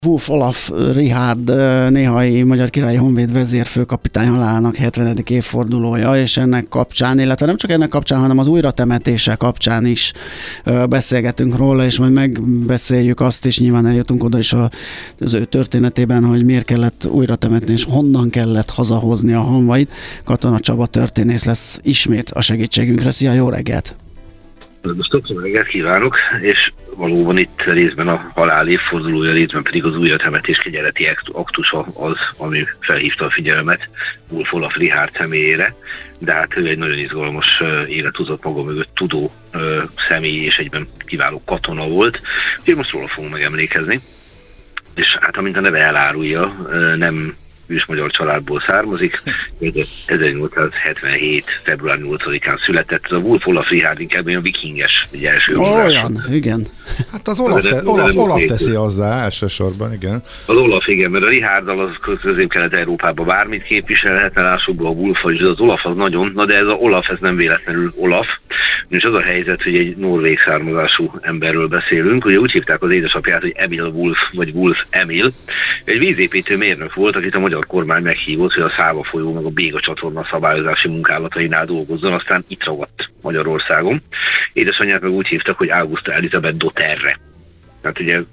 Wolf Olaf Richárd néhai Magyar Királyi Honvéd vezérfőkapitány halálának 70. évfordulója, és ennek kapcsán, illetve nem csak ennek kapcsán, hanem az újratemetése kapcsán is beszélgetünk róla, és majd megbeszéljük azt is, nyilván eljutunk oda is az ő történetében, hogy miért kellett újratemetni, és honnan kellett hazahozni a honvait. Katona Csaba történész lesz ismét a segítségünkre. Szia, jó reggelt! Jó reggelt kívánok, és valóban itt részben a halál évfordulója, részben pedig az újratemetés kegyeleti aktusa az, ami felhívta a figyelmet Wolf Olaf Richárd személyére, de hát ő egy nagyon izgalmas életutat maga mögött tudó személy, és egyben kiváló katona volt. Úgyhogy most róla fogunk megemlékezni, és hát amint a neve elárulja, nem ős magyar családból származik, 1877. február 8-án született. A Wolf Olaf Richárd inkább olyan vikinges, egy első olyan, igen. Hát az Olaf teszi hozzá elsősorban, igen. Az Olaf, igen, mert a Richárddal az Közép-Kelet-Európában bármit képviselhetne, lássuk be a Wolf-val, és az Olaf az nagyon, de ez a Olaf, ez nem véletlenül Olaf. És az a helyzet, hogy egy norvég származású emberről beszélünk, ugye úgy hívták az édesapját, hogy Emil Wolf, vagy Wolf Emil. Egy vízépítő mérnök volt, akit a magyar kormány meghívott, hogy a Száva folyó meg a Béga csatorna szabályozási munkálatainál dolgozzon, aztán itt ragadt Magyarországon. Édesanyját meg úgy hívtak, hogy Augusta Elizabeth Doterre. Tehát ugye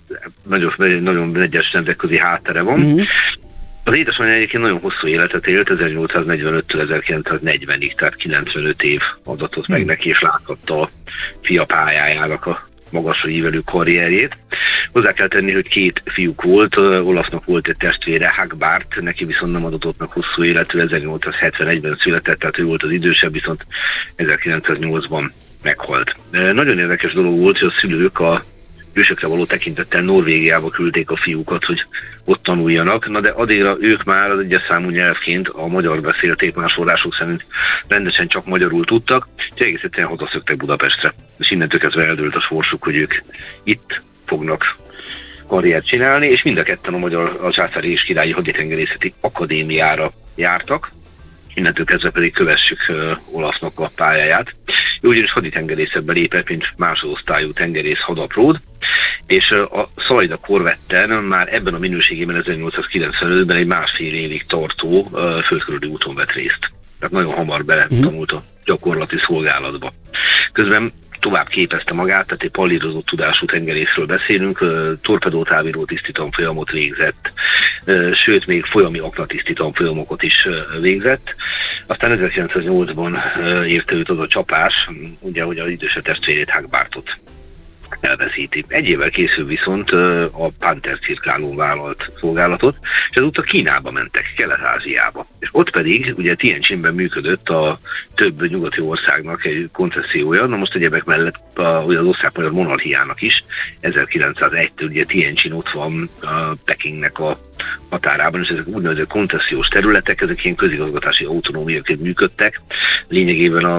nagyon egyes nemzetközi háttere van. Az édesanyja egyébként nagyon hosszú életet élt, 1845-től 1940-ig, tehát 95 év adatot meg neki, és láthatta a fia pályájának a magasra ívelő karrierjét. Hozzá kell tenni, hogy két fiúk volt, Olafnak volt egy testvére, Hagbart, neki viszont nem adott meg hosszú életű, 1871-ben született, tehát ő volt az idősebb, viszont 1908-ban meghalt. Nagyon érdekes dolog volt, hogy a szülők a ősökre való tekintettel Norvégiába küldték a fiúkat, hogy ott tanuljanak, de addigra ők már az egyes számú nyelvként a magyar beszélték, más források szerint rendesen csak magyarul tudtak, és egész egyszerűen hazaszöktek Budapestre. És innentől kezdve eldőlt a sorsuk, hogy ők itt fognak karriert csinálni, és mind a ketten a Császári és Királyi Haditengerészeti Akadémiára jártak, innentől kezdve pedig kövessük Olafnak a pályáját. Ő ugyanis haditengerészetbe lépett, mint másodosztályú tengerész hadapród, és a Szalida korvetten már ebben a minőségében 1895-ben egy másfél évig tartó földkörüli úton vett részt. Tehát nagyon hamar beletanult a gyakorlati szolgálatba. Közben tovább képezte magát, tehát egy pallírozott tudású tengerészről beszélünk, torpedótáviró tisztitanfolyamot végzett, sőt még folyami aknatiszti tanfolyamokat is végzett. Aztán 1908-ban érte őt az a csapás, ugye, hogy az idősebb testvérét Hagbartot elveszíti. Egy évvel később viszont a Panther cirkálón vállalt szolgálatot, és ezúttal Kínába mentek, Kelet-Ázsiába. És ott pedig ugye Tientsinben működött a több nyugati országnak egy koncessziója, na most egyebek mellett az osztrák-magyar monarchiának is, 1901-től ugye Tientsin ott van Pekingnek a határában, és ezek úgynevezett koncesziós területek, ezek ilyen közigazgatási autonómiaként működtek. Lényegében a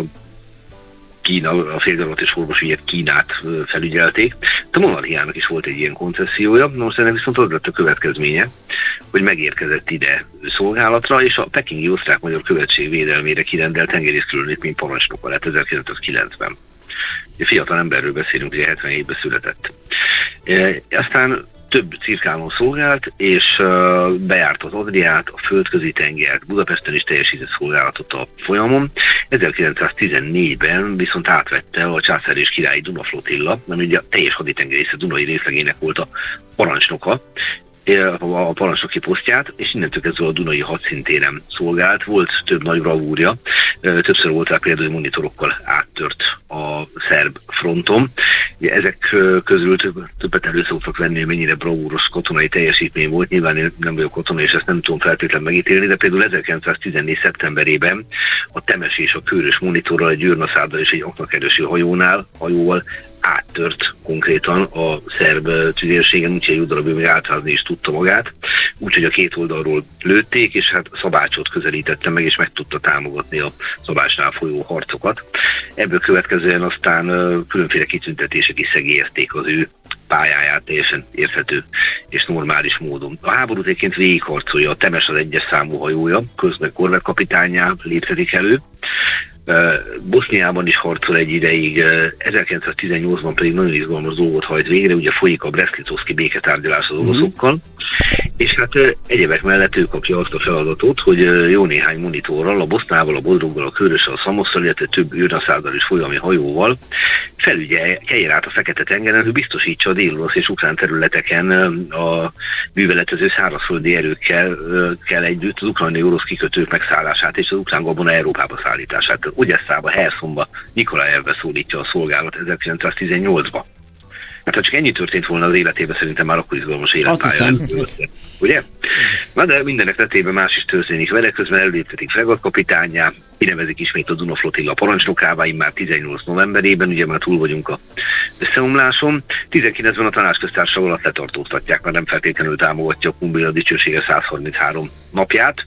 félgaravat és orvos ügyet Kínát felügyelték. A monarchiának is volt egy ilyen koncessziója, most ennek viszont az lett a következménye, hogy megérkezett ide szolgálatra, és a pekingi osztrák-magyar követség védelmére kirendelt tengerészkülönítmény parancsnoka lett 1909-ben. Fiatal emberről beszélünk, ugye 77-ben született. Aztán több cirkálón szolgált, és bejárt az Adriát, a földközi tengert, Budapesten is teljesített szolgálatot a folyamon. 1914-ben viszont átvette a Császári és Királyi Dunaflotilla, ami ugye a teljes haditengerészet Dunai részlegének volt a parancsnoka, a parancsnoki posztját, és innentől kezdve a Dunai hadszintéren szolgált. Volt több nagy bravúrja, többször volt rá például monitorokkal áttört a szerb fronton. Ugye ezek közül többet elő szoktak venni, hogy mennyire bravúros katonai teljesítmény volt. Nyilván én nem vagyok katona, és ezt nem tudom feltétlenül megítélni, de például 1914. szeptemberében a Temes és a Kőrös monitorral, egy Győrnaszáddal és egy aknakereső hajóval áttört konkrétan a szerb tüzérségen, úgyhogy egy darabig még átházni is tudta magát, úgyhogy a két oldalról lőtték, és hát Szabácsot közelítette meg, és meg tudta támogatni a Szabácsnál folyó harcokat. Ebből következően aztán különféle kitüntetések is szegélyezték az ő pályáját teljesen érthető és normális módon. A háborút egyébként végigharcolja, a Temes az egyes számú hajója, közben korvettkapitánnyá léptetik elő. Boszniában is harcol egy ideig, 1918-ban pedig nagyon izgalmas dolgot hajt végre, ugye folyik a Brest-Litovszki béketárgyalás az oroszokkal, és hát egyebek mellett ő kapja azt a feladatot, hogy jó néhány monitorral, a Bosznával, a Bodroggal, a Körössel, a Szamosszal, illetve több őrnaszáddal és folyami hajóval felügyelje át a Fekete-tengeren, hogy biztosítsa a dél-orosz és ukrán területeken a műveletező szárazföldi erőkkel együtt az ukrajnai orosz kikötők megszállását és az ukrán gabona Európába szállítását. Ugyesszába, Herszonba, Nikolajevbe szólítja a szolgálat 1918-ba. Hát ha csak ennyi történt volna az életében, szerintem már akkor izgalmas életpálya. Ugye? Na de mindenek tetében más is történik vele, közben előléptetik fregattkapitánnyá, kinevezik ismét a Duna Flotilla parancsnokává, már 18 novemberében, ugye már túl vagyunk a összeomláson. 19-ben a tanácsköztársaság alatt letartóztatják, mert nem feltétlenül támogatja a Kunbéla dicsősége 133 napját.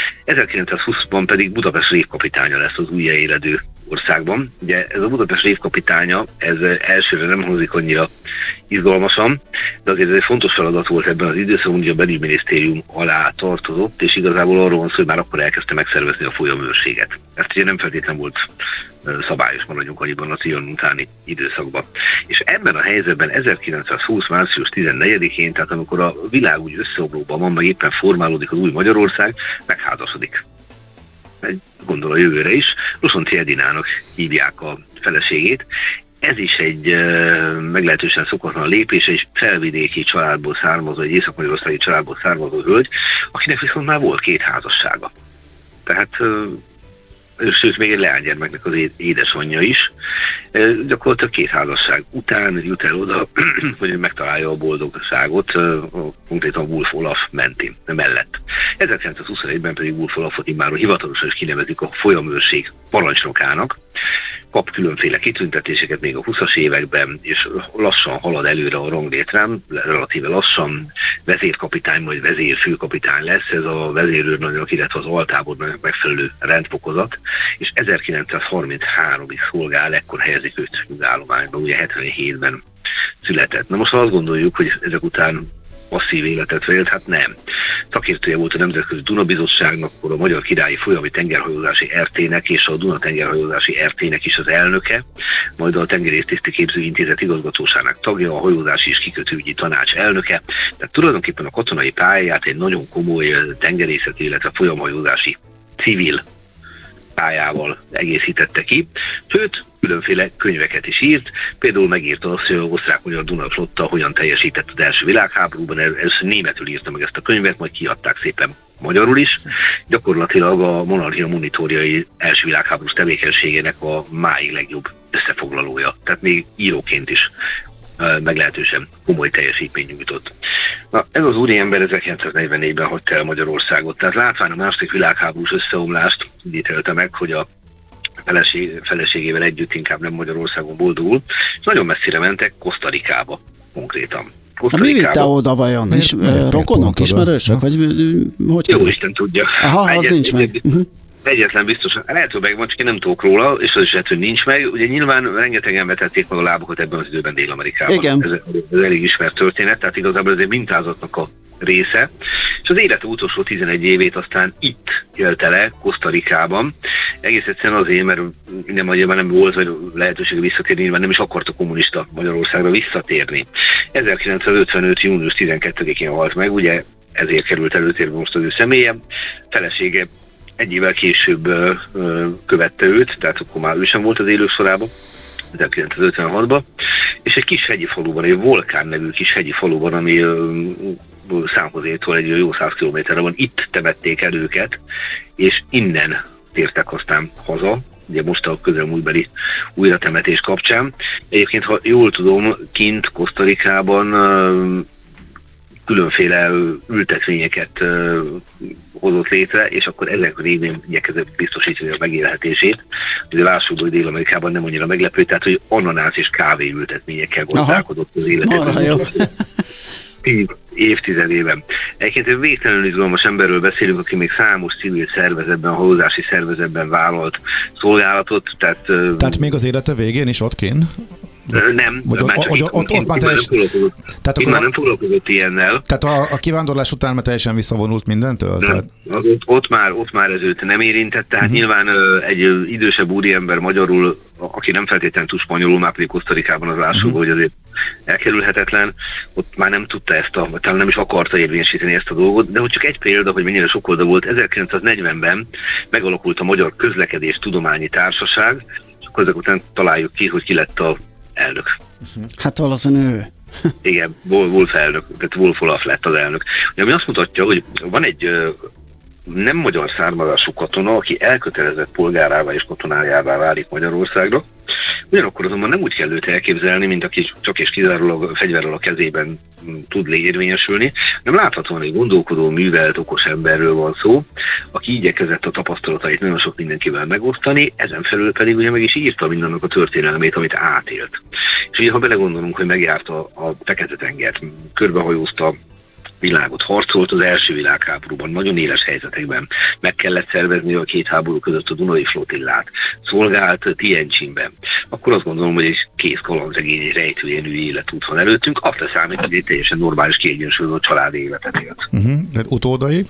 1920-ban pedig Budapest révkapitánya lesz az újjáéledő országban. Ugye ez a Budapest révkapitánya, ez elsőre nem hangzik annyira izgalmasan, de azért ez egy fontos feladat volt ebben az időszakban, hogy a belügyminisztérium alá tartozott, és igazából arról van szó, hogy már akkor elkezdte megszervezni a folyamőrséget. Ezt ugye nem feltétlenül volt szabályos, maradjunk annyiban a Trianon utáni időszakban. És ebben a helyzetben 1920. március 14-én, tehát amikor a világ úgy összeomlóban van, meg éppen formálódik az új Magyarország, megházasodik. Gondol a jövőre is, Losonczy Edinának hívják a feleségét. Ez is egy meglehetősen szokatlan lépés, egy felvidéki családból származó, egy észak-magyarországi családból származó hölgy, akinek viszont már volt 2 házassága. Tehát sőt, még egy leánygyermeknek az édesanyja is. Gyakorlatilag 2 házasság után jut el oda, hogy megtalálja a boldogságot, konkrétan Wolf Olaf mellett. 1921-ben pedig Wolf Olafot immáron hivatalosan is kinevezik a folyamőrség parancsnokának, kap különféle kitüntetéseket még a 20-as években, és lassan halad előre a ranglétrán, relatíve lassan vezérkapitány, majd vezérfőkapitány lesz, ez a vezérőrnagynak, illetve az altábornak megfelelő rendfokozat, és 1933-ig szolgál, ekkor helyezik őt nyugállományba, ugye 77-ben született. Na most azt gondoljuk, hogy ezek után passzív életet élt, hát nem. Szakértője volt a Nemzetközi Duna Bizottságnak, akkor a Magyar Királyi Folyami Tengerhajózási RT-nek és a Duna Tengerhajózási RT-nek is az elnöke, majd a Tengerésztiszti Képző Intézet igazgatóságának tagja, a Hajózási és Kikötőügyi Tanács elnöke. Tehát tulajdonképpen a katonai pályáját egy nagyon komoly tengerészeti, illetve folyamhajózási civil pályával egészítette ki, sőt, különféle könyveket is írt, például megírta azt, hogy az osztrák-magyar Duna flotta hogyan teljesített az első világháborúban, először németül írta meg ezt a könyvet, majd kiadták szépen magyarul is. Gyakorlatilag a monarchia monitorjai első világháborús tevékenységének a máig legjobb összefoglalója, tehát még íróként is meglehetősen komoly teljesítmény nyújtott. Na, ez az úriember 1944-ben hagyta el Magyarországot, tehát látván a második világháborús összeomlást ítélte meg, hogy a feleségével együtt inkább nem Magyarországon boldogul, és nagyon messzire mentek, Kosztarikába konkrétan. Mi vitte oda vajon? Rokonok, ismerősök? Vagy hogy jó Isten tudja. Aha, az nincs meg. Egyetlen biztosan, lehet, hogy megvan, csak én nem tudok róla, és az is lehet, hogy nincs meg. Ugye nyilván rengetegen vetették meg a lábukat ebben az időben Dél-Amerikában. Igen. Ez elég ismert történet, tehát igazából ez egy mintázatnak a része. És az élete utolsó 11 évét aztán itt élte le, Kosztarikában. Egész egyszerűen azért, mert nem volt vagy lehetősége visszatérni, nyilván nem is akart a kommunista Magyarországra visszatérni. 1955. június 12-én halt meg, ugye ezért került előtérbe most az ő személye. Felesége egy évvel később követte őt, tehát akkor már ő sem volt az élők sorában, 1956-ban, és egy kis hegyi faluban, egy Volkán nevű kis hegyi faluban, ami Számhozétól egy jó 100 kilométerre van, itt temették el őket, és innen tértek aztán haza, ugye most a közelmúltbeli újratemetés kapcsán. Egyébként, ha jól tudom, kint Kosztarikában különféle ültetvényeket hozott létre, és akkor ezek révén igyekezett biztosítani a megélhetését. Ugye lássuk, hogy Dél-Amerikában nem annyira meglepő, tehát hogy ananász és kávé ültetvényekkel gazdálkodott az életet. 10 évtizedében. Egyébként végtelenül izgalmas emberről beszélünk, aki még számos civil szervezetben, hajózási szervezetben vállalt szolgálatot. Tehát még az élete végén is ott kint Nem, ott már teljesen... Már nem foglalkozott ilyennel. Tehát a kivándorlás után már teljesen visszavonult mindentől? Nem, ott már ez őt nem érintett, tehát nyilván egy idősebb úriember magyarul, aki nem feltétlenül tud spanyolul, már pedig Kosztarikában az lássuk, hogy azért elkerülhetetlen, ott már nem tudta talán nem is akarta érvényesíteni ezt a dolgot, de hogy csak egy példa, hogy mennyire sokoldal volt, 1940-ben megalakult a Magyar Közlekedés Tudományi Társaság, és akkor ezek után találjuk ki, hogy ki lett az elnök. Hát valószínűleg ő. Igen, Wolf elnök, tehát Wolf Olaf lett az elnök. Ami azt mutatja, hogy van egy nem magyar származású katona, aki elkötelezett polgárává és katonájává válik Magyarországra. Ugyanakkor azonban nem úgy kell őt elképzelni, mint aki csak és kizárólag fegyverrel a kezében tud érvényesülni, nem láthatóan egy gondolkodó, művelt, okos emberről van szó, aki igyekezett a tapasztalatait nagyon sok mindenkivel megosztani, ezen felül pedig ugye meg is írta mindannak a történelmét, amit átélt. És ugye ha belegondolunk, hogy megjárta a Fekete-tengert, körbehajózta világot, harcolt az első világháborúban, nagyon éles helyzetekben, meg kellett szervezni a két háború között a Dunai flotillát, szolgált Tientsinben, akkor azt gondolom, hogy egy kész kalandregény, egy rejtőjenű élet út van előttünk, azt leszámít, hogy egy teljesen normális, kiegyensúlyozó családi életet élt. Utódai?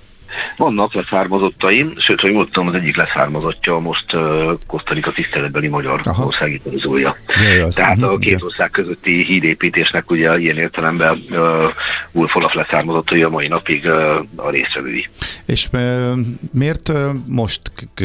Vannak leszármazottai, sőt, hogy mondtam, az egyik leszármazottja most Kosztarika tiszteletbeli magyar országi tarizója. Tehát a két ország közötti hídépítésnek ugye ilyen értelemben Wolf Olaf leszármazottai a mai napig a résztvevői. És miért most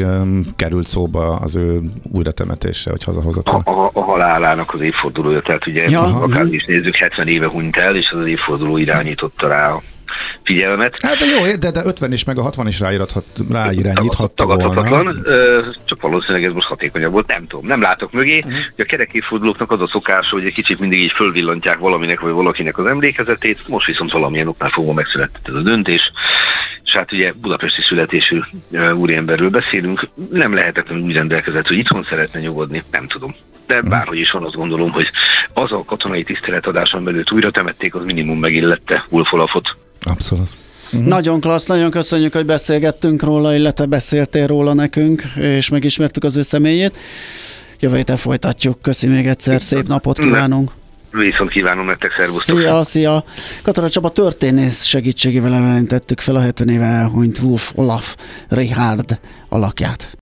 került szóba az ő újratemetése, hogy hazahozott? A halálának az évfordulója, tehát ugye akár is nézzük, 70 éve hunyt el, és az évforduló irányította rá a figyelmet. Hát de jó, de 50 is meg a 60 is ráirányíthatta volna. Csak valószínűleg ez most hatékonyabb volt, nem tudom, nem látok mögé. A kerek évfordulóknak az a szokás, hogy egy kicsit mindig így fölvillantják valaminek vagy valakinek az emlékezetét, most viszont valamilyen oknál fogva megszületett ez a döntés. És hát ugye budapesti születésű úriemberről beszélünk, nem lehetetlenül úgy rendelkezett, hogy itthon szeretne nyugodni, nem tudom. De bárhogy is van, azt gondolom, hogy az a katonai tiszteletadáson belül újra temették, az minimum megillette Wolf Olafot. Abszolút. Nagyon klassz, nagyon köszönjük, hogy beszélgettünk róla, illetve beszéltél róla nekünk, és megismertük az ő személyét. Jövő héten folytatjuk. Köszi még egyszer, szép napot kívánunk. Viszont kívánom nektek, szervusztok. Szia. Katona Csaba történész segítségével elevenítettük fel a 70 éve elhunyt Wolf Olaf Richárd alakját.